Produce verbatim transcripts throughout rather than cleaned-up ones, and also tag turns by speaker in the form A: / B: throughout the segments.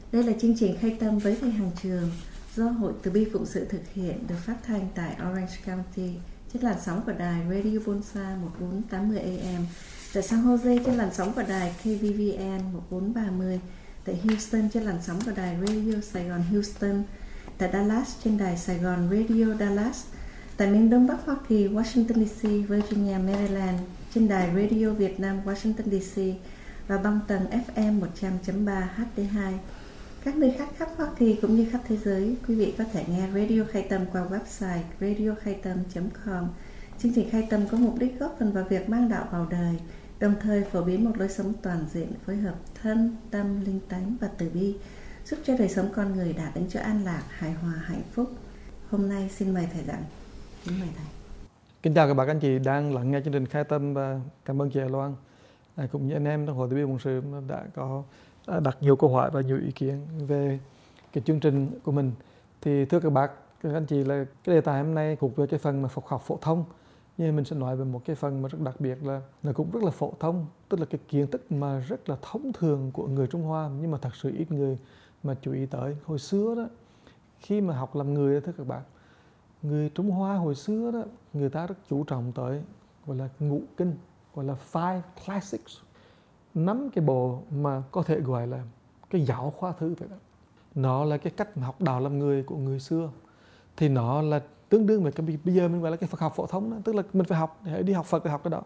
A: Đây là chương trình Khai Tâm với thầy Hằng Trường do Hội Từ Bi Phụng Sự thực hiện, được phát thanh tại Orange County trên làn sóng của đài Radio Bonsa một bốn tám mươi A M, tại San Jose trên làn sóng của đài K V V N một bốn ba mươi, tại Houston trên làn sóng của đài Radio Sài Gòn Houston, tại Dallas trên đài Sài Gòn Radio Dallas, tại miền Đông Bắc Hoa Kỳ Washington D C, Virginia, Maryland trên đài Radio Việt Nam Washington D C và băng tần F M một trăm chấm ba H D hai. Các nơi khác khắp Hoa Kỳ cũng như khắp thế giới, quý vị có thể nghe Radio Khai Tâm qua website radio khai tâm chấm com. Chương trình Khai Tâm có mục đích góp phần vào việc mang đạo vào đời, đồng thời phổ biến một lối sống toàn diện, phối hợp thân, tâm, linh tánh và từ bi, giúp cho đời sống con người đạt đến chỗ an lạc, hài hòa, hạnh phúc. Hôm nay xin mời thầy giảng. Xin mời thầy.
B: Kính chào các bạn anh chị đang lắng nghe chương trình Khai Tâm, và cảm ơn chị Loan à, cũng như anh em trong Hội Từ Bi Phụng Sự đã có đã đặt nhiều câu hỏi và nhiều ý kiến về cái chương trình của mình. Thì thưa các bạn, các anh chị, là cái đề tài hôm nay thuộc về cái phần mà Phật học phổ thông, nhưng mình sẽ nói về một cái phần mà rất đặc biệt, là là cũng rất là phổ thông, tức là cái kiến thức mà rất là thông thường của người Trung Hoa, nhưng mà thật sự ít người mà chú ý tới. Hồi xưa đó, khi mà học làm người đó, thưa các bạn, người Trung Hoa hồi xưa đó, người ta rất chú trọng tới gọi là ngũ kinh, gọi là Five Classics, năm cái bộ mà có thể gọi là cái giáo khoa thứ vậy đó. Nó là cái cách học đạo làm người của người xưa, thì nó là tương đương với cái bây giờ mình gọi là cái Phật học phổ thông đó. Tức là mình phải học, để đi học Phật để học cái đó.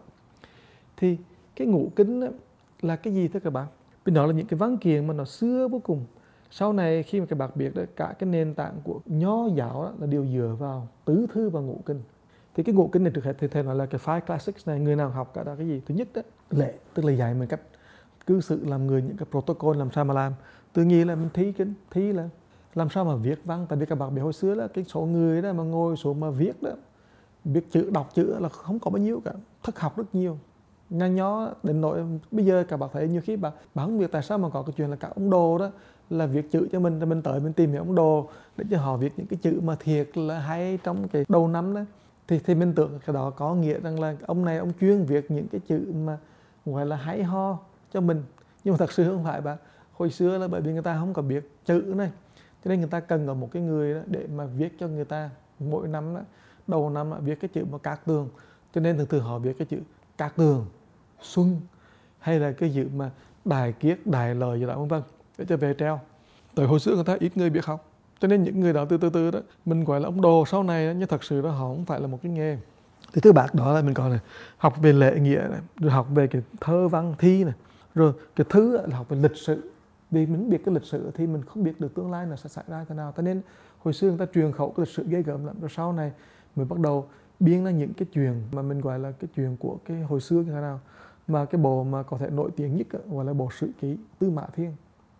B: Thì cái ngũ kinh đó là cái gì thưa các bạn? Vì nó là những cái văn kiện mà nó xưa vô cùng. Sau này khi mà các bạn biết đó, cả cái nền tảng của Nho giáo đó là đều dựa vào tứ thư và ngũ kinh. Thì cái ngũ kinh này trước hết thì thầy nói là cái Five Classics này, người nào học cả đó cái gì? Thứ nhất đó, lễ, tức là dạy mình cách cư xử làm người, những cái protocol làm sao mà làm. Tự nhiên là mình thi kinh, thi là làm sao mà viết văn. Tại vì các bạn biết hồi xưa đó, cái số người đó mà ngồi số mà viết đó, viết chữ, đọc chữ là không có bao nhiêu cả, thất học rất nhiều. Nhà Nho đến nỗi bây giờ các bạn thấy nhiều khi bạn, bạn không biết tại sao mà có cái chuyện là các ông đồ đó là viết chữ cho mình, rồi mình tới mình tìm những ông đồ để cho họ viết những cái chữ mà thiệt là hay trong cái đầu năm đó. Thì, thì mình tưởng cái đó có nghĩa rằng là ông này ông chuyên viết những cái chữ mà gọi là hay ho cho mình. Nhưng mà thật sự không phải bạn. Hồi xưa là bởi vì người ta không có biết chữ này, cho nên người ta cần có một cái người đó để mà viết cho người ta mỗi năm đó, đầu năm đó, viết cái chữ mà Cát Tường. Cho nên thường thường họ viết cái chữ Cát Tường, Xuân, hay là cái chữ mà Đại Kiết, Đại Lợi gì đó vân vân, để cho về treo. Tới hồi xưa người ta ít người biết học, cho nên những người đó từ từ từ đó mình gọi là ông đồ sau này đó, nhưng thật sự đó họ không phải là một cái nghề. Thì thứ bạc đó là mình còn này, học về lễ nghĩa này, rồi học về cái thơ văn thi này, rồi cái thứ là học về lịch sử. Vì mình biết cái lịch sử thì mình không biết được tương lai là sẽ xảy ra thế nào. Cho nên hồi xưa người ta truyền khẩu cái lịch sử ghê gớm lắm, rồi sau này mình bắt đầu biến ra những cái chuyện mà mình gọi là cái chuyện của cái hồi xưa như thế nào. Mà cái bộ mà có thể nổi tiếng nhất gọi là bộ Sử Ký Tư Mã Thiên.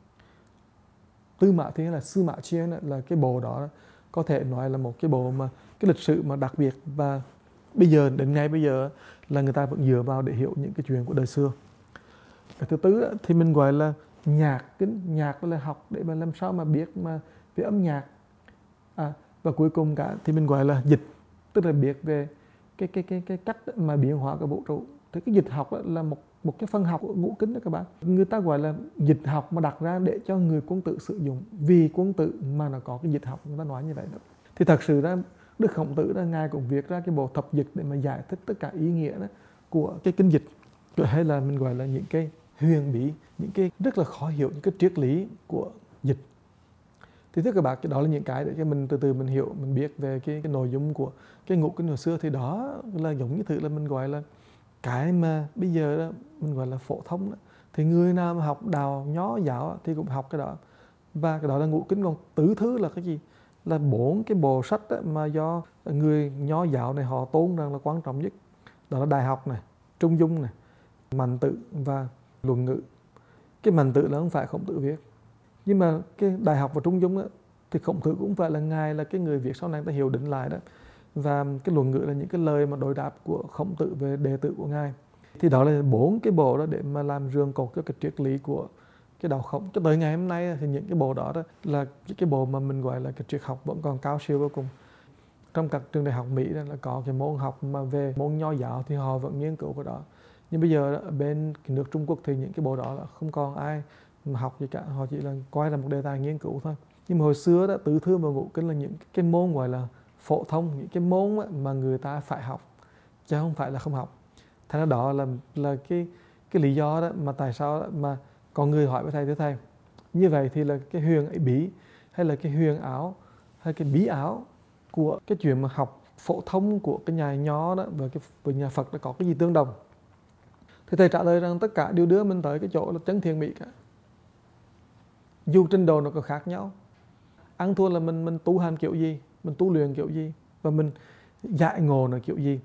B: Tư Mã Thiên là Sư Mã Chiên, là cái bộ đó có thể nói là một cái bộ mà cái lịch sử mà đặc biệt, và bây giờ đến ngày bây giờ là người ta vẫn dựa vào để hiểu những cái chuyện của đời xưa. Cái thứ tư thì mình gọi là nhạc. Cái nhạc là học để mà làm sao mà biết mà về âm nhạc. À, và cuối cùng cả thì mình gọi là dịch, tức là biết về cái cái cái cái cách mà biến hóa cái vũ trụ. Thì cái dịch học là một một cái phần học của ngũ kinh đó các bạn. Người ta gọi là dịch học mà đặt ra để cho người quân tử sử dụng, vì quân tử mà nó có cái dịch học, người ta nói như vậy đó. Thì thật sự ra Đức Khổng Tử đó, ngài cũng viết ra cái bộ thập dịch để mà giải thích tất cả ý nghĩa đó của cái kinh dịch, hay là mình gọi là những cái huyền bí, những cái rất là khó hiểu, những cái triết lý của dịch. Thì thưa các bạn, cái đó là những cái để cho mình từ từ mình hiểu, mình biết về cái, cái nội dung của cái ngũ kinh hồi xưa. Thì đó là giống như thứ là mình gọi là cái mà bây giờ đó, mình gọi là phổ thông đó. Thì người nào mà học đạo Nho giáo thì cũng học cái đó. Và cái đó là ngũ kinh. Còn tứ thứ là cái gì? Là bốn cái bộ sách đó mà do người Nho giáo này họ tôn rằng là quan trọng nhất. Đó là Đại học này, Trung Dung này, Mạnh Tử và Luận Ngữ. Cái Mạnh Tử là không phải Khổng Tử viết, nhưng mà cái Đại học và Trung Dung đó, thì Khổng Tử cũng phải là ngài là cái người viết, sau này người ta hiểu định lại đó. Và cái Luận Ngữ là những cái lời mà đối đáp của Khổng Tử về đệ tử của ngài. Thì đó là bốn cái bộ đó để mà làm rường cột cho cái triết lý của cái đạo Khổng. Cho tới ngày hôm nay thì những cái bộ đó, đó là cái bộ mà mình gọi là cái triết học vẫn còn cao siêu vô cùng. Trong các trường đại học Mỹ là có cái môn học mà về môn Nho giáo thì họ vẫn nghiên cứu cái đó. Nhưng bây giờ ở bên cái nước Trung Quốc thì những cái bộ đó là không còn ai mà học gì cả, họ chỉ là coi là một đề tài nghiên cứu thôi. Nhưng mà hồi xưa đó, Tứ Thư và Ngũ Kinh là những cái môn gọi là phổ thông, những cái môn mà người ta phải học chứ không phải là không học. Thành ra đó là là cái cái lý do đó mà tại sao đó mà có người hỏi với thầy, thưa thầy, như vậy thì là cái huyền ấy bí hay là cái huyền ảo hay cái bí ảo của cái chuyện mà học phổ thông của cái nhà Nho đó và cái với nhà Phật nó có cái gì tương đồng? Thì thầy trả lời rằng tất cả đều đưa mình tới cái chỗ là chân thiện mỹ cả. Dù trình độ nó có khác nhau, ăn thua là mình mình tu hành kiểu gì, mình tu luyện kiểu gì và mình giải ngộ nó kiểu gì.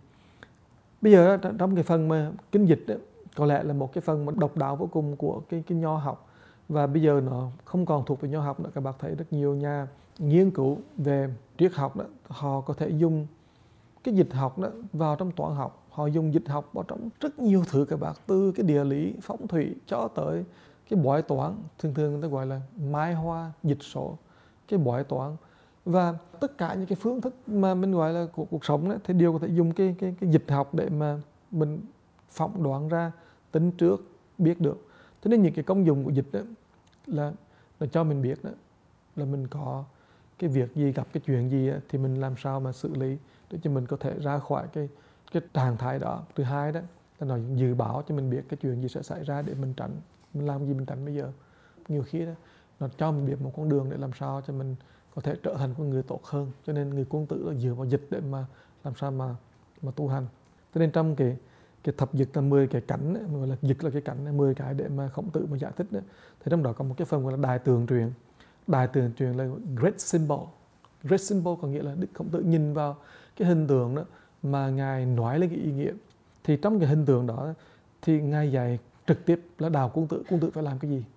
B: Bây giờ trong cái phần mà kinh dịch đó, có lẽ là một cái phần mà độc đáo vô cùng của cái cái Nho học, và bây giờ nó không còn thuộc về Nho học nữa. Các bạn thấy rất nhiều nhà nghiên cứu về triết học đó, họ có thể dùng cái dịch học đó vào trong toán học, họ dùng dịch học vào trong rất nhiều thứ các bạn, từ cái địa lý, phong thủy cho tới cái bói toán, thường thường người ta gọi là mai hoa dịch số, cái bói toán, và tất cả những cái phương thức mà mình gọi là của cuộc sống đó, thì đều có thể dùng cái cái cái dịch học để mà mình phỏng đoán ra, tính trước, biết được. Cho nên những cái công dụng của dịch đó là là cho mình biết đó là mình có cái việc gì, gặp cái chuyện gì đó, thì mình làm sao mà xử lý để cho mình có thể ra khỏi cái cái trạng thái đó. Thứ hai đó là nó dự báo cho mình biết cái chuyện gì sẽ xảy ra để mình tránh, mình làm gì mình tránh bây giờ. Nhiều khi đó nó cho mình biết một con đường để làm sao cho mình có thể trở thành con người tốt hơn. Cho nên người Quân Tử là dựa vào dịch để mà làm sao mà mà tu hành. Cho nên trong cái cái thập dịch là mười cái cảnh ấy, gọi là dịch là cái cảnh mười cái để mà Khổng Tử mà giải thích đó. Thì trong đó có một cái phần gọi là đại tường truyền. Đại tường truyền là great symbol. Great symbol có nghĩa là Đức Khổng Tử nhìn vào cái hình tượng đó mà Ngài nói lên cái ý nghĩa. Thì trong cái hình tượng đó thì Ngài dạy trực tiếp là đào Quân Tử, Quân Tử phải làm cái gì.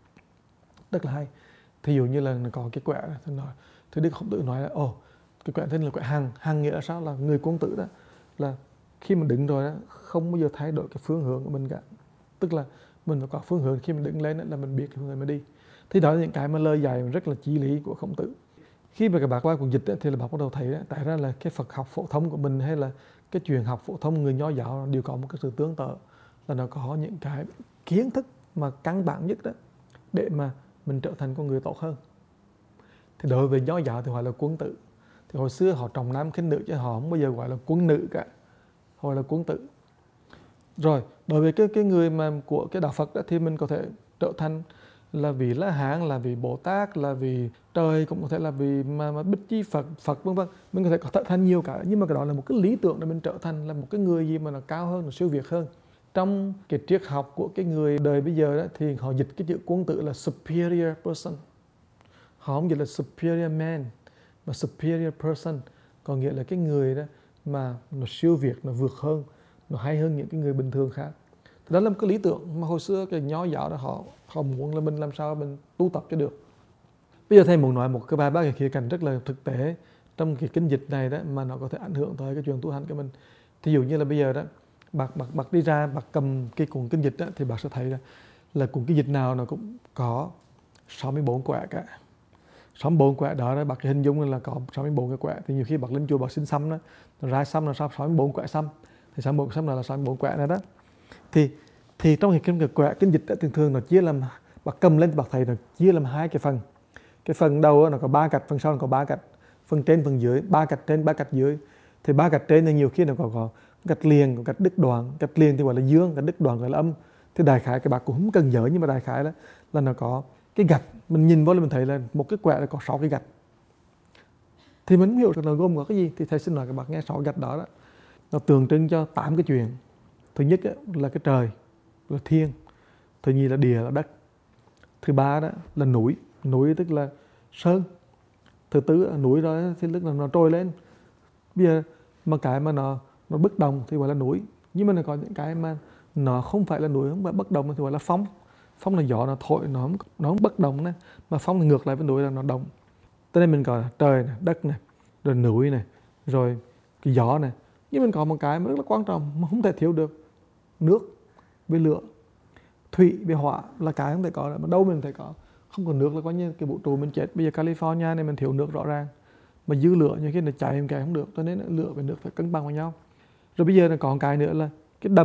B: Rất là hay. Thí dụ như là có cái quẻ này, thì, nói, thì Đức Khổng Tử nói là ồ, cái quẻ tên là quẻ hằng. Hằng nghĩa là sao? Là người Quân Tử đó là khi mình đứng rồi đó, không bao giờ thay đổi cái phương hướng của mình cả. Tức là mình phải có phương hướng, khi mình đứng lên đó, là mình biết cái phương hướng mình đi. Thì đó là những cái mà lời dạy rất là chí lý của Khổng Tử. Khi mà các bạn qua cuộc dịch ấy, thì là bạn bắt đầu thấy đó, tại ra là cái Phật học phổ thông của mình hay là cái truyền học phổ thông người Nho giáo đều có một cái sự tương tự, là nó có những cái kiến thức mà căn bản nhất đó để mà mình trở thành con người tốt hơn. Thì đối với Nho giáo thì gọi là quân tử. Thì hồi xưa họ trọng nam khinh nữ chứ họ không bao giờ gọi là quân nữ cả, gọi là quân tử. Rồi đối với cái cái người mà của cái đạo Phật đó thì mình có thể trở thành là vì La Hán, là vì Bồ Tát, là vì trời, cũng có thể là vì mà, mà Bích Chi Phật, Phật vân vân. Mình có thể trở thành nhiều cả, nhưng mà cái đó là một cái lý tưởng để mình trở thành là một cái người gì mà nó cao hơn, nó siêu việt hơn. Trong cái triết học của cái người đời bây giờ đó, thì họ dịch cái chữ quân tử là superior person. Họ không dịch là superior man, mà superior person, có nghĩa là cái người đó mà nó siêu việt, nó vượt hơn, nó hay hơn những cái người bình thường khác. Thì đó là một cái lý tưởng mà hồi xưa cái Nho giáo đó họ họ muốn là mình làm sao mình tu tập cho được. Bây giờ thầy muốn nói một cái vài ba cái khía cạnh rất là thực tế trong cái kinh dịch này đó mà nó có thể ảnh hưởng tới cái chuyện tu hành của mình. Thí dụ như là bây giờ đó bác bác bác đi ra bác cầm cái cuốn kinh dịch đó, thì bác sẽ thấy là là cuốn kinh dịch nào nó cũng có sáu mươi bốn quẻ cả. sáu mươi bốn quẻ đó, đó bác hình dung là có sáu mươi bốn cái quẻ. Thì nhiều khi bác lên chùa bác xin xăm đó, nó ra xăm là sáu mươi bốn quẻ xăm. Thì sáu mươi bốn xăm là sáu mươi bốn quẻ này đó. Thì thì trong cái kinh quẻ kinh dịch đó, thường thường nó chia làm, bác cầm lên thì bác thấy nó chia làm hai cái phần. Cái phần đầu đó, nó có ba gạch, phần sau nó có ba gạch, phần trên phần dưới, ba gạch trên ba gạch dưới. Thì ba gạch trên thì nhiều khi nó có, có gạch liền, có gạch đứt đoạn. Gạch liền thì gọi là dương, gạch đứt đoạn gọi là âm. Thì đại khái cái bác cũng không cần nhớ, nhưng mà đại khái đó là nó có cái gạch, mình nhìn vô là mình thấy là một cái quẻ là có sáu cái gạch. Thì mình không hiểu là gồm có cái gì. Thì thầy xin nói các bạn nghe sáu gạch đó, đó nó tượng trưng cho tám cái chuyện. Thứ nhất là cái trời, là thiên. Thứ nhì là địa, là đất. Thứ ba đó là núi, núi tức là sơn. Thứ tư là núi đó thì tức là nó trôi lên. Bây giờ mà cái mà nó nó bất động thì gọi là núi, nhưng mà nó có những cái mà nó không phải là núi, không phải bất động thì gọi là phong. Phong là gió nó thổi, nó không, nó không bất động nữa, mà phong thì ngược lại với núi là nó động. Cho nên mình gọi là trời này, đất này, rồi núi này, rồi cái gió này. Nhưng mình có một cái mà rất là quan trọng mà không thể thiếu được: nước với lửa. Thủy với hỏa là cái không thể có, mà đâu mình thể có. Không có nước là coi như cái vũ trụ mình chết. Bây giờ California này mình thiếu nước rõ ràng, mà dư lửa như khi nó cháy một cái không được. Cho nên lửa và nước phải cân bằng với nhau. Rồi bây giờ nó còn cái nữa là cái đầm,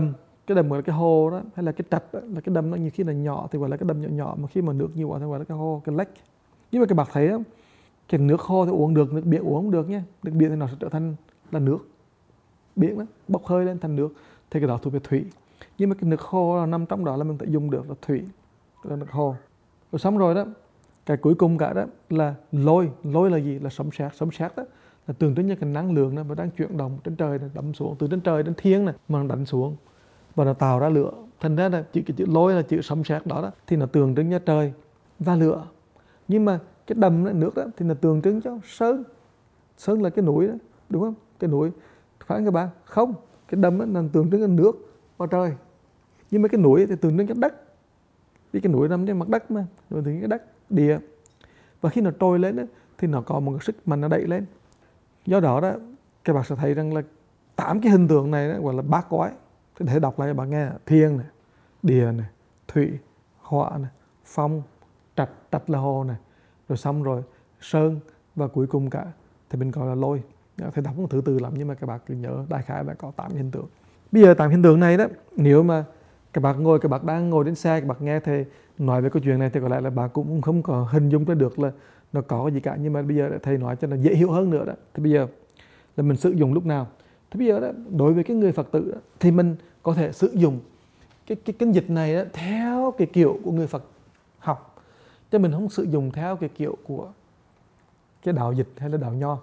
B: cái đầm gọi là cái hồ đó, hay là cái trạch đó, là cái đầm nó nhiều khi là nhỏ thì gọi là cái đầm nhỏ nhỏ, mà khi mà nước nhiều quá thì gọi là cái hồ, cái lake. Nhưng mà các bạn thấy đó, cái nước hồ thì uống được, nước biển uống không được nhé. Nước biển thì nó sẽ trở thành là nước biển đó, bốc hơi lên thành nước, thì cái đó thuộc về thủy. Nhưng mà cái nước hồ là nằm trong đó là mình phải dùng được là thủy, là nước hồ. Rồi xong rồi đó, cái cuối cùng cả đó là lôi. Lôi là gì? Là sấm sét. Sấm sét đó là tượng trưng cho cái năng lượng đó, mà đang chuyển động trên trời này, đâm xuống từ trên trời đến thiên này mà nó đánh xuống và nó tạo ra lửa. Thành ra là chữ cái chữ lôi là chữ sấm sét đó, đó thì nó tượng trưng cho trời và lửa. Nhưng mà cái đầm đó, nước đó thì nó tượng trưng cho sơn. Sơn là cái núi đó, đúng không? Cái núi, phải không các bạn? Không, cái đầm đó là tượng trưng cho nước và trời. Nhưng mà cái núi thì tượng trưng cho đất, vì cái núi nằm trên mặt đất mà, rồi thì cái đất địa. Và khi nó trồi lên đó, thì nó có một cái sức mạnh nó đẩy lên. Do đó đó, các bạn sẽ thấy rằng là tám cái hình tượng này đó, gọi là bát quái. Thì để đọc lại các bạn nghe: thiên này, địa này, thủy, hỏa này, phong, trạch. Trạch là hồ này, rồi xong rồi sơn, và cuối cùng cả thì mình gọi là lôi. Thầy đọc không thứ từ lắm, nhưng mà các bạn cứ nhớ đại khái là có tám hình tượng. Bây giờ tám hình tượng này đó, nếu mà các bạn ngồi, các bạn đang ngồi trên xe, các bạn nghe thầy nói về câu chuyện này thì có lẽ là bạn cũng không có hình dung ra được là nó có cái gì cả. Nhưng mà bây giờ thầy nói cho nó dễ hiểu hơn nữa đó. Thì bây giờ là mình sử dụng lúc nào? Thì bây giờ đó, đối với cái người Phật tử đó, thì mình có thể sử dụng cái cái kinh dịch này đó, theo cái kiểu của người Phật học, chứ mình không sử dụng theo cái kiểu của cái đạo dịch hay là đạo nho.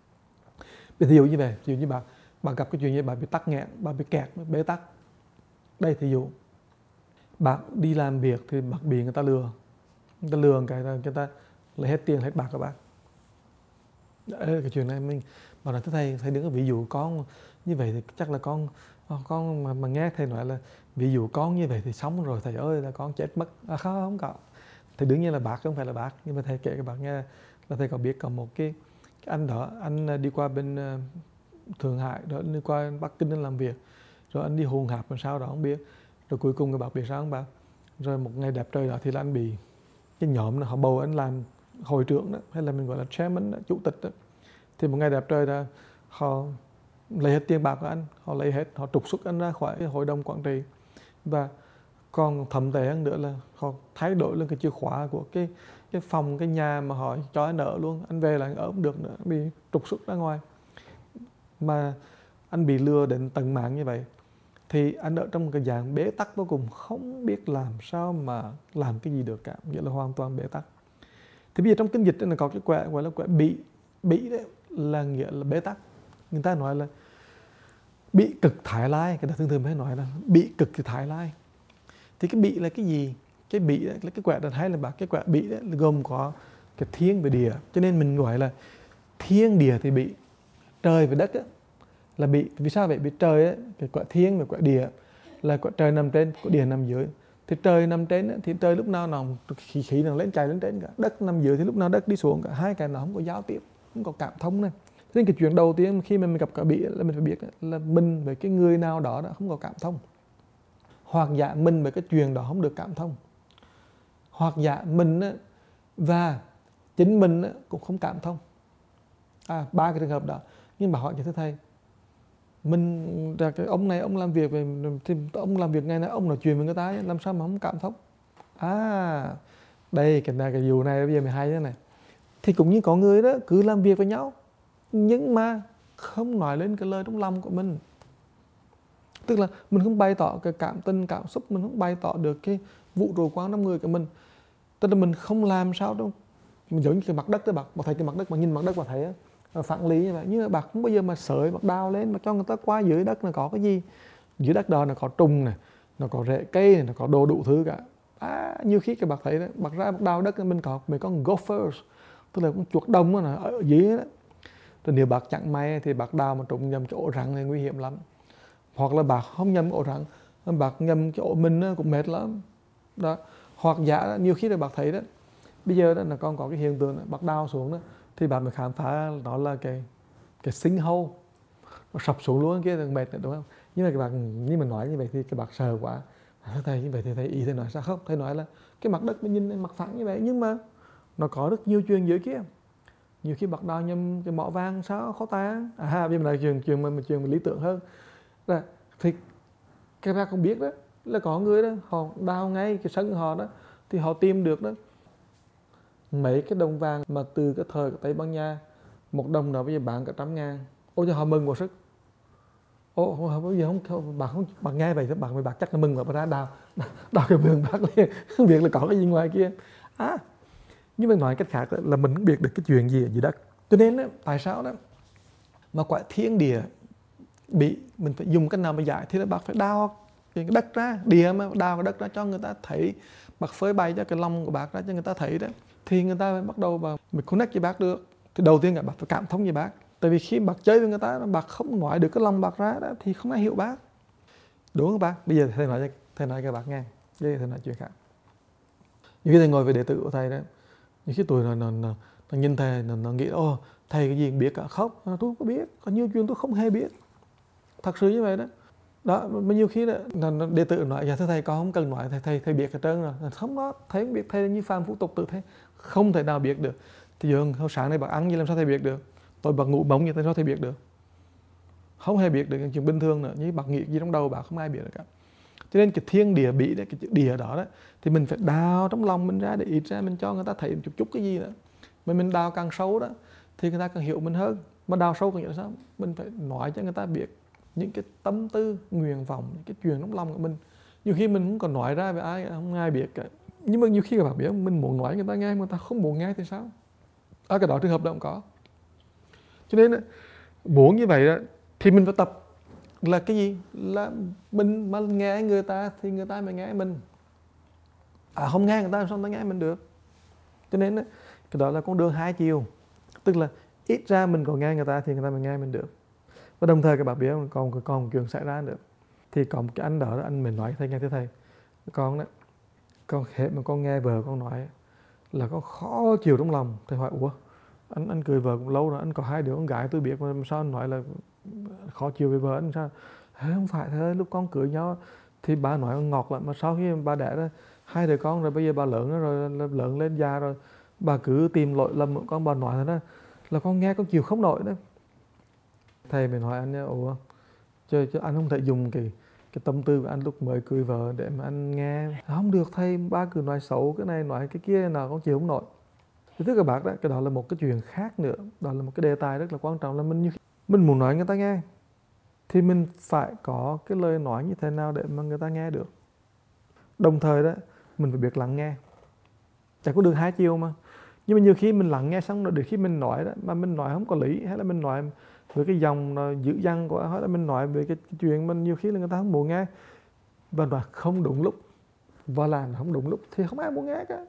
B: Ví dụ như vậy, ví dụ như bạn bạn gặp cái chuyện như bạn bị tắc nghẽn, bạn bị kẹt, bế tắc. Đây thì dụ bạn đi làm việc thì bạn bị người ta lừa, người ta lừa cái là người ta lấy hết tiền hết bạc của bạn. Ê, cái chuyện này mình bảo là thầy thầy đừng có ví dụ con như vậy thì chắc là con con mà, mà nghe thầy nói là ví dụ con như vậy thì xong rồi thầy ơi, là con chết mất. À không, không có. Thì đương nhiên là bác không phải là bác, nhưng mà thầy kể các bạn nghe là thầy có biết có một cái, cái anh đó, anh đi qua bên uh, Thượng Hải đó, đi qua Bắc Kinh anh làm việc, rồi anh đi hôn hạp làm sao đó không biết, rồi cuối cùng các bạn biết sao không bạn? Rồi một ngày đẹp trời đó thì là anh bị cái nhóm này họ bầu anh làm hội trưởng đó, hay là mình gọi là chairman đó, chủ tịch đó. Thì một ngày đẹp trời là họ lấy hết tiền bạc của anh, họ lấy hết, họ trục xuất anh ra khỏi cái hội đồng quản trị, và còn thậm tệ hơn nữa là họ thay đổi lên cái chìa khóa của cái cái phòng, cái nhà mà họ cho anh ở luôn. Anh về là anh ở không được nữa, bị trục xuất ra ngoài. Mà anh bị lừa đến tận mạng như vậy thì anh ở trong một cái dạng bế tắc vô cùng, không biết làm sao mà làm cái gì được cả, nghĩa là hoàn toàn bế tắc. Thì bây giờ trong kinh dịch nó có cái quẻ gọi là quẻ bị. Bị đấy là nghĩa là bế tắc. Người ta nói là bị cực thái lai, cái đó thường thường mới nói là bị cực thì thái lai. Thì cái bị là cái gì? Cái bị là cái quẻ đợt hay là bác cái quẻ bị đấy là gồm có cái thiên và địa, cho nên mình gọi là thiên địa thì bị, trời và đất ấy, là bị. Vì sao vậy? Vì trời ấy, cái quả thiên và quả địa là quả trời nằm trên, quả địa nằm dưới. Thì trời nằm trên ấy, thì trời lúc nào nó khí khí nó lên chạy lên trên cả, đất nằm dưới thì lúc nào đất đi xuống cả, hai cái nó không có giao tiếp, không có cảm thông này. Nên cái chuyện đầu tiên khi mà mình gặp quả bị là mình phải biết là mình với cái người nào đó đã không có cảm thông, hoặc giả mình với cái chuyện đó không được cảm thông, hoặc giả mình ấy, và chính mình ấy, cũng không cảm thông. À, ba cái trường hợp đó. Nhưng mà hỏi như thế thầy, mình là cái ông này ông làm việc về thì ông làm việc ngày nay ông nói chuyện với người ta làm sao mà không cảm thông? À, đây cái này cái vụ này bây giờ mình hay thế này. Thì cũng như có người đó cứ làm việc với nhau nhưng mà không nói lên cái lời trong lòng của mình. Tức là mình không bày tỏ cái cảm tình, cảm xúc, mình không bày tỏ được cái vụ trù quan trong người của mình. Tức là mình không làm sao đâu. Mình giống như cái mặt đất đó, bác bác thấy cái mặt đất, bác nhìn mặt đất bác thấy á, phản lý như vậy. Nhưng mà bác không bao giờ mà sới, bác đào lên mà cho người ta qua dưới đất là có cái gì. Dưới đất đó nó có trùng này, nó có rễ cây này, nó có đồ đủ thứ cả. À, nhiều khi cái bác thấy đó, bác ra bác đào đất mình có mấy con gophers, tức là con chuột đồng đó, ở dưới đó. Rồi nếu bác chẳng may thì bác đào mà trùng nhầm cái ổ rắn này nguy hiểm lắm. Hoặc là bác không nhầm ổ rắn, bác nhầm cái ổ mình cũng mệt lắm. Đó. Hoặc giả nhiều khi là bác thấy đó, bây giờ đó là con có cái hiện tượng đó, bác đào xuống đó thì bạn mới khám phá đó là cái cái sinkhole, nó sập xuống luôn kia, mệt nữa, đúng không? Nhưng mà các bạn như mình nói như vậy thì các bạn sợ quá. Thầy như vậy thì thầy ý thầy nói sao không? Thầy nói là cái mặt đất mình nhìn mặt phẳng như vậy nhưng mà nó có rất nhiều chuyện dưới kia. Nhiều khi bác đào nhầm cái mỏ vàng sao khó ta. À, bây giờ là chuyện chuyện mà chuyện lý tưởng hơn. Là thì Các bác không biết đó, là có người đó họ đào ngay cái sân họ đó thì họ tìm được đó mấy cái đồng vàng mà từ cái thời của Tây Ban Nha, một đồng đó bây giờ bán cả trăm ngàn. Ôi cho họ mừng một sức. Ồ, bây giờ không, không bạn không bạn nghe vậy thì bạn mới bác chắc là mừng mà ra đào đào cái vườn bác liền, không biết là có cái gì ngoài kia. À, nhưng mà nói cách khác là mình không biết được cái chuyện gì ở dưới đất. Cho nên đó, tại sao đó mà quả thiên địa bị mình phải dùng cách nào mà giải thì là bác phải đào cái đất ra, địa mà đào cái đất ra cho người ta thấy, bác phơi bày cho cái lòng của bác ra cho người ta thấy đó, thì người ta mới bắt đầu vào mình connect với bác được. Thì đầu tiên là bác phải cảm thông với bác. Tại vì khi bác chơi với người ta, bác không nói được cái lòng bác ra đó, thì không ai hiểu bác. Đúng không bác? Bây giờ thầy nói cho thầy nói cho bác nghe. Bây giờ thầy nói chuyện khác. Như khi thầy ngồi về đệ tử của thầy đó, như khi tuổi nó, nó, nó, nó nhìn thầy, nó, nó nghĩ ô thầy cái gì cũng biết cả. Không, tôi không có biết. Có nhiều chuyện tôi không hề biết. Thật sự như vậy đó. Đó, mà nhiều khi đó, nó, đệ tử nói, dạ thưa thầy con không cần nói, thầy thầy, thầy biết hết trơn rồi. Không có, thầy không biết, thầy như phàm phu tục tử thế. Không thể nào biết được. Thì giờ hôm sáng nay bác ăn gì làm sao thầy biết được? Tôi bác ngủ bóng như thế sao thầy biết được? Không hề biết được những chuyện bình thường nữa. Như bác nghĩ gì trong đầu bác không ai biết được cả. Cho nên cái thiên địa bị đấy, cái chữ địa đó, đó thì mình phải đào trong lòng mình ra để ít ra mình cho người ta thấy một chút chút cái gì đó. Mà mình đào càng sâu đó thì người ta càng hiểu mình hơn. Mà đào sâu càng hiểu sao? Mình phải nói cho người ta biết những cái tâm tư, nguyện vọng, những cái chuyện trong lòng của mình. Nhiều khi mình không còn nói ra với ai, không ai biết cả. Nhưng mà nhiều khi các bạn biết mình muốn nói người ta nghe, người ta không muốn nghe thì sao? Ở cái đó trường hợp đó cũng có. Cho nên muốn như vậy đó, thì mình phải tập là cái gì? Là mình mà nghe người ta thì người ta mới nghe mình. À không nghe người ta sao người ta nghe mình được? Cho nên đó, cái đó là con đường hai chiều. Tức là ít ra mình còn nghe người ta thì người ta mới nghe mình được. Và đồng thời các bạn biết còn còn một chuyện xảy ra nữa. Thì có một cái anh đó, anh mình nói thầy nghe thưa thầy, con đó, con hệ mà con nghe vợ con nói là con khó chịu trong lòng. Thầy hỏi ủa anh anh cười vợ cũng lâu rồi, anh có hai đứa con gái tôi biết mà sao anh nói là khó chịu với vợ anh sao? Thế không phải thôi, lúc con cưới nhau thì bà nói ngọt lắm, mà sau khi bà đẻ ra hai đứa con rồi bây giờ bà lớn rồi, lớn lên già rồi, bà cứ tìm lỗi lầm con, bà nói thế đó là con nghe con chịu không nổi đó. Thầy mình hỏi anh ủa chứ, chứ anh không thể dùng cái cái tâm tư của anh lúc mới cưới vợ để mà anh nghe. Không được thầy, ba cứ nói xấu cái này nói cái kia nào con chịu không nổi. Thì thưa các bạn đó, cái đó là một cái chuyện khác nữa. Đó là một cái đề tài rất là quan trọng, là mình như mình muốn nói người ta nghe thì mình phải có cái lời nói như thế nào để mà người ta nghe được. Đồng thời đó mình phải biết lắng nghe. Chẳng có được hai chiều mà. Nhưng mà nhiều khi mình lắng nghe xong rồi đến khi mình nói đó mà mình nói không có lý, hay là mình nói với cái dòng dữ dằn của, hay là mình nói về cái, cái chuyện mình nhiều khi là người ta không muốn nghe, và nói không đúng lúc và làm không đúng lúc thì không ai muốn nghe cả.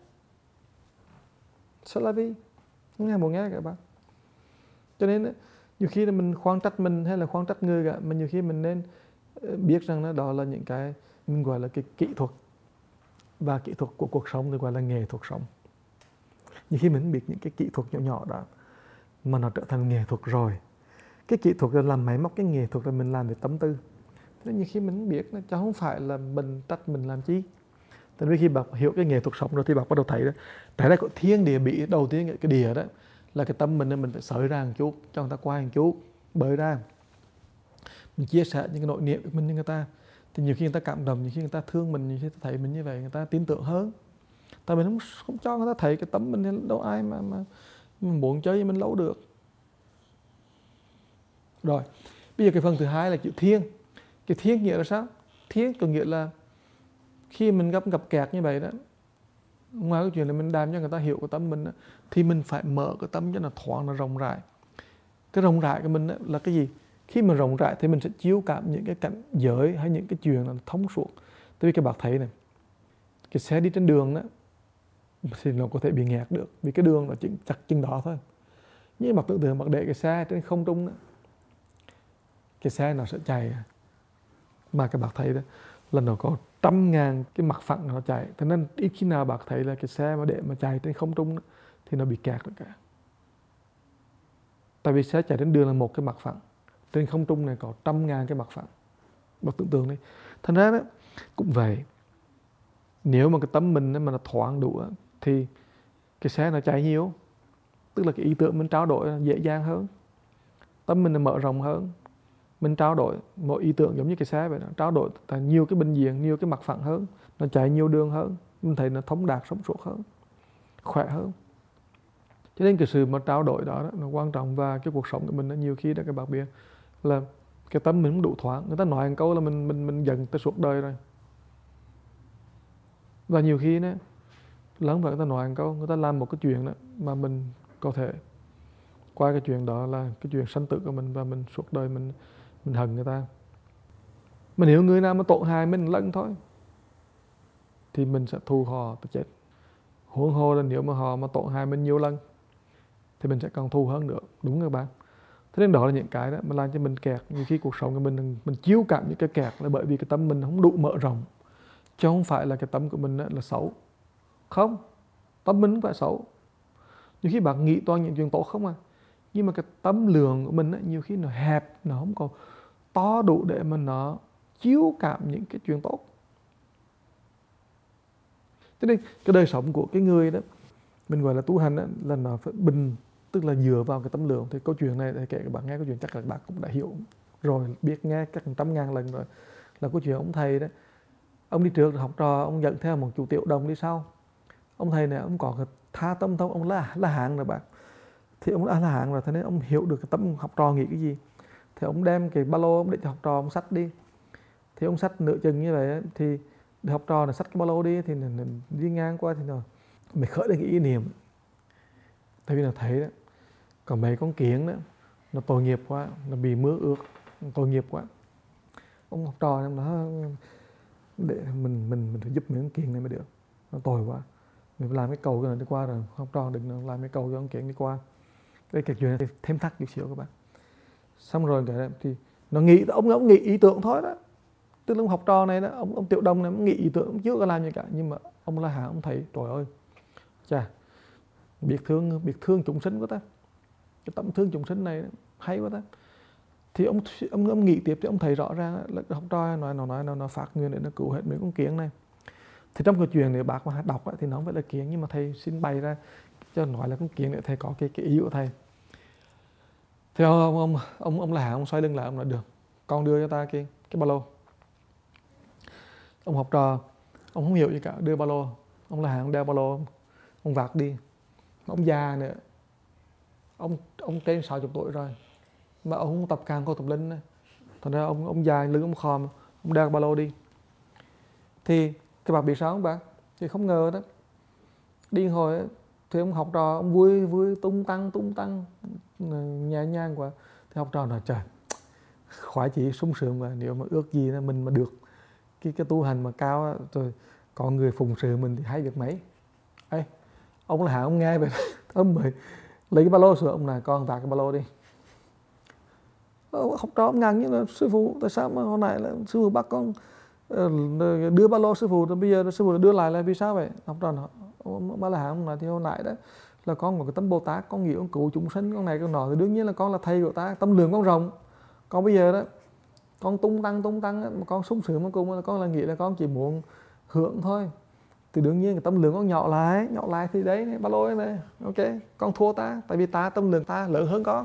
B: C'est la vie, không ai muốn nghe cả bạn. Cho nên nhiều khi là mình khoan trách mình hay là khoan trách người cả, mà nhiều khi mình nên biết rằng đó là những cái mình gọi là cái kỹ thuật, và kỹ thuật của cuộc sống thì gọi là nghệ thuật sống. Nhiều khi mình biết những cái kỹ thuật nhỏ nhỏ đó mà nó trở thành nghệ thuật rồi. Cái kỹ thuật là làm máy móc, cái nghệ thuật là mình làm về tâm tư. Thế nên nhiều khi mình biết chứ không phải là mình trách mình làm chi. Tại vì khi bạn hiểu cái nghệ thuật sống rồi thì bạn bắt đầu thấy đó, tại đây có thiên địa bị, đầu tiên cái địa đó là cái tâm mình, mình phải sởi ra một chút, cho người ta qua một chút, bơi ra. Mình chia sẻ những cái nội niệm của mình với người ta. Thì nhiều khi người ta cảm động, nhiều khi người ta thương mình, nhiều khi người ta thấy mình như vậy, người ta tin tưởng hơn. Tại mình không, không cho người ta thấy cái tấm mình, thì đâu ai mà, mà, mà muốn chơi với mình lâu được. Rồi, bây giờ cái phần thứ hai là chữ thiên. Cái thiên nghĩa là sao? Thiên có nghĩa là khi mình gặp gặp kẹt như vậy đó, ngoài cái chuyện là mình làm cho người ta hiểu cái tâm mình đó, thì mình phải mở cái tâm cho nó thoáng, nó rộng rãi. Cái rộng rãi của mình đó là cái gì? Khi mà rộng rãi thì mình sẽ chiếu cảm những cái cảnh giới hay những cái chuyện là thông suốt. Tại vì các bạn thấy này, cái xe đi trên đường đó thì nó có thể bị nghẹt được, vì cái đường nó chỉ chặt chừng đó thôi. Nhưng mà tưởng tượng bạn để cái xe trên không trung đó, cái xe nó sẽ chạy, mà các bạn thấy đó là nó có trăm ngàn cái mặt phẳng nó chạy. Thế nên ít khi nào bạn thấy là cái xe mà để mà chạy trên không trung đó, thì nó bị kẹt được cả. Tại vì xe chạy trên đường là một cái mặt phẳng, trên không trung này có trăm ngàn cái mặt phẳng. Bạn tưởng tượng đi. Thành ra đó cũng vậy, nếu mà cái tâm mình mà nó thoáng đủ thì cái xe nó chạy nhiều, tức là cái ý tưởng mình trao đổi dễ dàng hơn, tâm mình nó mở rộng hơn, mình trao đổi mỗi ý tưởng giống như cái xe vậy đó, trao đổi thành nhiều cái bình diện, nhiều cái mặt phẳng hơn, nó chạy nhiều đường hơn, mình thấy nó thông đạt sống suốt hơn, khỏe hơn. Cho nên cái sự mà trao đổi đó, đó nó quan trọng. Và cái cuộc sống của mình nó nhiều khi đó các bạn biết là cái tâm mình không đủ thoáng. Người ta nói một câu là mình mình mình giận tới suốt đời rồi. Và nhiều khi đó lớn vậy người ta nói một câu, người ta làm một cái chuyện đó mà mình có thể qua cái chuyện đó là cái chuyện sanh tử của mình, và mình suốt đời mình mình hận người ta. Mình hiểu người nào mà tổn hại mình lần thôi thì mình sẽ thù họ tới chết. Huống hồ là nếu mà họ mà tổn hại mình nhiều lần thì mình sẽ còn thù hơn nữa, đúng không các bạn? Thế nên đó là những cái đó mà làm cho mình kẹt. Nhiều khi cuộc sống của mình mình chiếu cảm những cái kẹt là bởi vì cái tâm mình không đủ mở rộng, chứ không phải là cái tâm của mình là xấu. Không, tâm mình không phải xấu. Nhiều khi bạn nghĩ toàn những chuyện tốt không à, nhưng mà cái tâm lượng của mình nhiều khi nó hẹp, nó không còn to đủ để mà nó chiếu cảm những cái chuyện tốt. Thế nên cái đời sống của cái người đó mình gọi là tu hành đó, là nó phải bình, tức là dựa vào cái tâm lượng. Thì câu chuyện này kể các bạn nghe câu chuyện chắc là bạn cũng đã hiểu rồi, biết nghe các trăm ngàn lần rồi. Là câu chuyện ông thầy đó, ông đi trước học trò, ông dẫn theo một chú tiểu đồng đi sau. Ông thầy này ông có cái tha tâm thông, ông là là hạng rồi bạn. Thì ông đã là hạng rồi, thế nên ông hiểu được cái tâm học trò nghĩ cái gì. Thì ông đem cái ba lô ông để cho học trò ông xách đi. Thì ông xách nửa chừng như vậy thì học trò là xách cái ba lô đi, thì đi ngang qua thì nó mày khởi lên cái ý niệm. Tại vì là thấy đó, còn mấy con kiến đó nó tội nghiệp quá, nó bị mưa ướt, tội nghiệp quá. Ông học trò em nói để mình mình mình phải giúp mấy con kiến này mới được, nó tội quá, mình phải làm cái cầu cho nó đi qua. Rồi học trò đừng làm cái cầu cho con kiến đi qua. Cái cái chuyện này thêm thắt chút xíu các bạn. Xong rồi cái thì nó nghĩ, ông ông nghĩ ý tưởng thôi đó. Tức là ông học trò này đó, ông ông tiểu đồng này ông nghĩ ý tưởng, ông chưa có làm gì cả, nhưng mà ông La Hán ông thấy trời ơi, chà, biết thương biết thương chúng sinh của ta, cái tâm thương chúng sinh này hay quá ta. Thì ông ông ông nghĩ tiếp thì ông thấy rõ ràng là học trò nói nó nói nó, nó phát nguyện để nó cứu hết mấy con kiến này. Thì trong cái chuyện này bác mà đọc thì nó không phải là kiến, nhưng mà thầy xin bày ra cho nói là con kiến để thầy có cái cái ý của thầy. Thì ông ông ông ông La Hán ông xoay lưng lại, ông nói được, con đưa cho ta cái cái ba lô. Ông học trò ông không hiểu gì cả, đưa ba lô. Ông La Hán ông đeo ba lô, ông vác đi. Ông già nữa, ông ông trên sáu mươi tuổi rồi mà ông không tập càng câu tập linh này. Thành ra ông ông già lưng ông khòm, ông đeo ba lô đi. Thì các bạn biết sao không bạn? Thì không ngờ đó, đi hồi thì ông học trò ông vui vui tung tăng tung tăng nhẹ nhàng quá. Thì học trò nói trời, khoái chỉ sung sướng mà, nếu mà ước gì là mình mà được cái cái tu hành mà cao rồi có người phụng sự mình thì hay được mấy. Ê, ông là hả ông nghe vậy ông mới lấy cái ba lô xuống, ông này con vác cái ba lô đi. Học trò ông ngạc như là sư phụ tại sao mà hồi nãy là sư phụ bắt con đưa ba lô sư phụ, rồi bây giờ sư phụ đưa lại là vì sao vậy? Học trò nó ba là hả ông nói thì hồi nãy đó là con một cái tấm Bồ Tát, con nghĩ con cứu chúng sinh, con này con nọ thì đương nhiên là con là thầy của ta, tâm lượng con rộng. Còn bây giờ đó con tung tăng tung tăng mà con sung sướng mà cùng là con là nghĩ là con chỉ muốn hưởng thôi, thì đương nhiên cái tâm lượng con nhỏ lại nhỏ lại thì đấy ba lô này, ok con thua ta, tại vì ta tâm lượng ta lớn hơn con.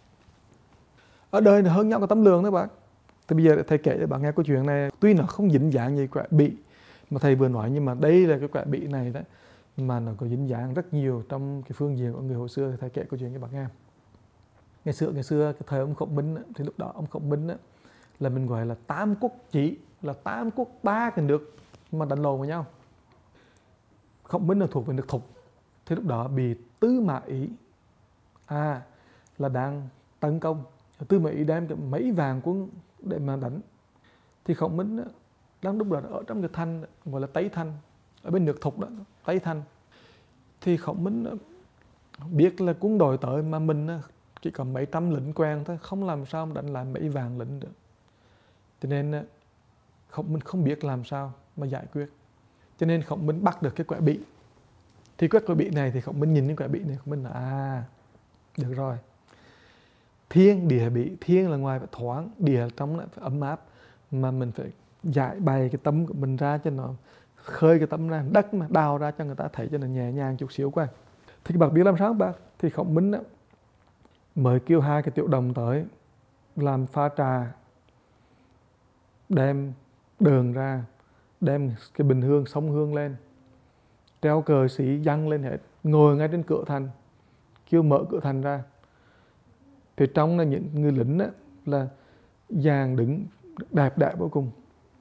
B: Ở đời là hơn nhau cái tâm lượng đó bạn. Thì bây giờ thầy kể cho bạn nghe câu chuyện này, tuy nó không dính dáng như quẻ bị mà thầy vừa nói, nhưng mà đây là cái quẻ bị này đấy mà nó có dính dáng rất nhiều trong cái phương diện của người hồi xưa. Thì thầy kể câu chuyện cho bạn nghe. Ngày xưa ngày xưa cái thời ông Khổng Minh thì lúc đó ông Khổng Minh là mình gọi là tam quốc chỉ, là tam quốc ba cái nước mà đánh lộn với nhau. Khổng Minh là thuộc về nước Thục. Thì lúc đó bị Tư Mã Ý à là đang tấn công. Tư Mã Ý đem mấy vàng quân để mà đánh. Thì Khổng Minh đang lúc đó ở trong cái thành gọi là Tây Thành, ở bên nước Thục đó, Tây Thành. Thì Khổng Minh biết là quân đội tới mà mình chỉ có mấy trăm lính quen thôi, không làm sao mà đánh lại mấy vàng lính được. Cho nên Khổng Minh không biết làm sao mà giải quyết. Cho nên Khổng Minh bắt được cái quẻ bị. Thì cái quẻ bị này thì Khổng Minh nhìn cái quẻ bị này, Khổng Minh là à được rồi, thiên địa bị, thiên là ngoài phải thoáng, địa trong lại phải ấm áp, mà mình phải giải bày cái tâm của mình ra cho nó khơi cái tâm ra, đất mà đào ra cho người ta thấy cho nó nhẹ nhàng chút xíu qua. Thì các bạn biết làm sao bác? Thì Khổng Minh á mới kêu hai cái tiểu đồng tới làm pha trà đem đường ra, đem cái bình hương sông hương lên, treo cờ sĩ giăng lên hết, ngồi ngay trên cửa thành, kêu mở cửa thành ra. Thì trong là những người lính đó, là dàn đứng đẹp đẹp vô cùng.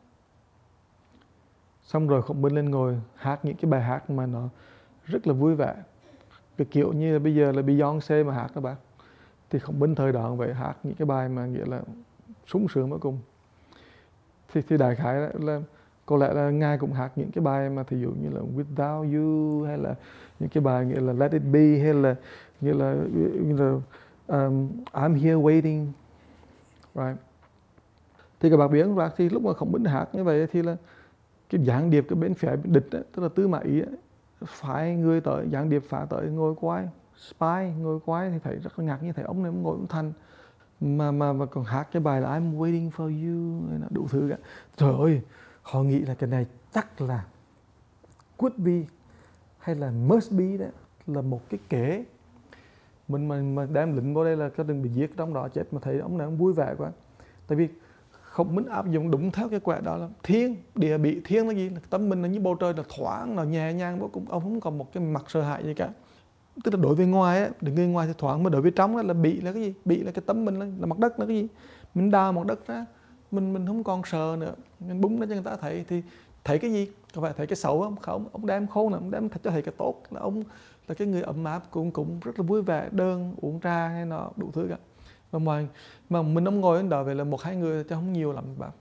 B: Xong rồi Khổng Minh lên ngồi hát những cái bài hát mà nó rất là vui vẻ. Cái kiểu như là bây giờ là Beyoncé mà hát các bạn. Thì Khổng Minh thời đó vậy hát những cái bài mà nghĩa là sung sướng vô cùng. Thì, thì đại khái là, là có lẽ là Ngài cũng hát những cái bài mà thí dụ như là Without You, hay là những cái bài nghĩa là Let It Be, hay là nghĩa là, như là um, I'm Here Waiting, right? Thì các bạn biết là thì lúc mà Khổng Minh hát như vậy thì là cái gián điệp cái bên phía địch đó, tức là Tư Mã Ý ấy, phải người tới, gián điệp phá tới ngồi quay, spy ngồi quay thì thấy rất là ngạc nhiên, thấy ông này ngồi ông thành mà mà mà còn hát cái bài là I'm waiting for you, đủ thứ cả. Trời ơi, họ nghĩ là cái này chắc là could be hay là must be đấy, là một cái kế mình mà, mà đem lính vào đây là có đừng bị giết trong đó chết, mà thấy ông này ông vui vẻ quá. Tại vì Khổng Minh áp dụng đúng theo cái quẻ đó là thiên, địa bị thiên là gì? Tâm mình là như bầu trời là thoáng, là nhẹ nhàng, vô cùng, ông không còn một cái mặt sợ hãi gì cả. Tức là đối với ngoài á, người ngoài thì thoáng, mà đối với trong là bị là cái gì? Bị là cái tâm mình là, là mặt đất là cái gì? Mình đào mặt đất ra, mình mình không còn sợ nữa, mình búng ra cho người ta thấy, thì thấy cái gì? Có phải thấy cái xấu không? Không, ông đem khôn là ông đem cho thấy cái tốt, là ông là cái người ấm áp, cũng cũng rất là vui vẻ, đơn uống trà hay nó đủ thứ cả. Mà ngoài mà mình ông ngồi ở đó vậy là một hai người chứ không nhiều lắm bạn.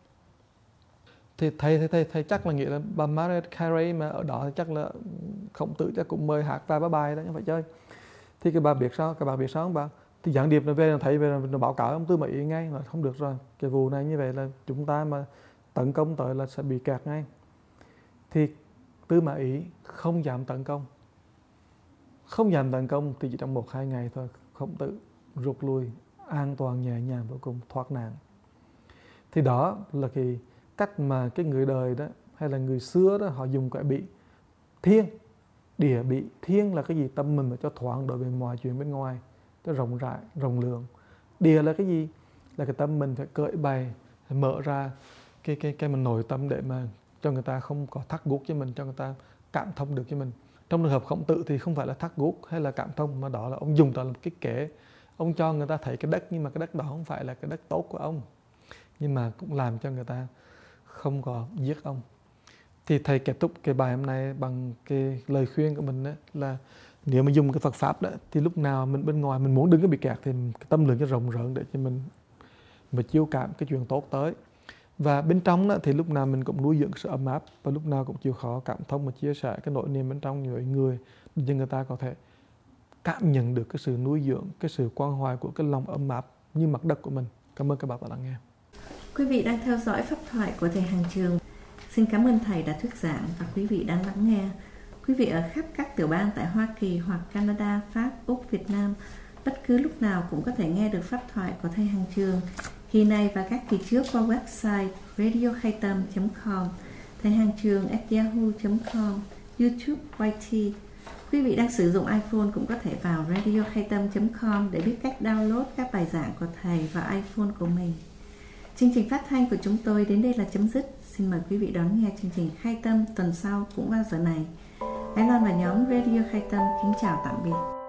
B: Thì thầy thầy thầy, thầy chắc là nghĩ là bà Mariah Carey mà ở đó thì chắc là Khổng Tử chắc cũng mời hát vài ba bài đó như phải chơi. Thì cái bà biết sao, các bạn biết sao không bạn? Thì gián điệp nó về nó thấy về nó báo cáo ông Tư Mã Ý ngay là không được rồi, cái vụ này như vậy là chúng ta mà tấn công tới là sẽ bị kẹt ngay. Thì Tư Mã Ý không dám tấn công, không dám tấn công thì chỉ trong một hai ngày thôi Khổng Tử rút lui an toàn nhẹ nhàng vô cùng, thoát nạn. Thì đó là cái cách mà cái người đời đó hay là người xưa đó họ dùng cái bị thiên, địa bị thiên là cái gì? Tâm mình mà cho thoáng đối với mọi chuyện bên ngoài, cho rộng rãi, rộng lượng. Địa là cái gì? Là cái tâm mình phải cởi bày, phải mở ra cái cái cái mình nội tâm để mà cho người ta không có thắt guốc cho mình, cho người ta cảm thông được cho mình. Trong trường hợp Khổng Tử thì không phải là thắt guốc hay là cảm thông, mà đó là ông dùng đó là một cái kế. Ông cho người ta thấy cái đất, nhưng mà cái đất đó không phải là cái đất tốt của ông, nhưng mà cũng làm cho người ta không có giết ông. Thì thầy kết thúc cái bài hôm nay bằng cái lời khuyên của mình đó, là nếu mà dùng cái Phật Pháp đó thì lúc nào mình bên ngoài mình muốn đừng có bị kẹt thì cái tâm lượng cho rộng rộng để cho mình mà chiêu cảm cái chuyện tốt tới. Và bên trong đó thì lúc nào mình cũng nuôi dưỡng sự ấm áp, và lúc nào cũng chịu khó cảm thông và chia sẻ cái nỗi niềm bên trong với người, để người ta có thể cảm nhận được cái sự nuôi dưỡng, cái sự quan hoài của cái lòng ấm áp như mặt đất của mình. Cảm ơn các bạn đã lắng nghe.
A: Quý vị đang theo dõi pháp thoại của thầy Hàng Trường. Xin cảm ơn thầy đã thuyết giảng và quý vị đang lắng nghe. Quý vị ở khắp các tiểu bang tại Hoa Kỳ hoặc Canada, Pháp, Úc, Việt Nam, bất cứ lúc nào cũng có thể nghe được pháp thoại của thầy Hàng Trường. Kỳ này và các kỳ trước qua website radio khai tâm chấm com, thầy Hàng Trường at yahoo chấm com, YouTube Y T. Quý vị đang sử dụng iPhone cũng có thể vào radio khai tâm chấm com để biết cách download các bài giảng của thầy vào iPhone của mình. Chương trình phát thanh của chúng tôi đến đây là chấm dứt. Xin mời quý vị đón nghe chương trình Khai Tâm tuần sau cũng vào giờ này. Ái Loan và nhóm Radio Khai Tâm kính chào tạm biệt.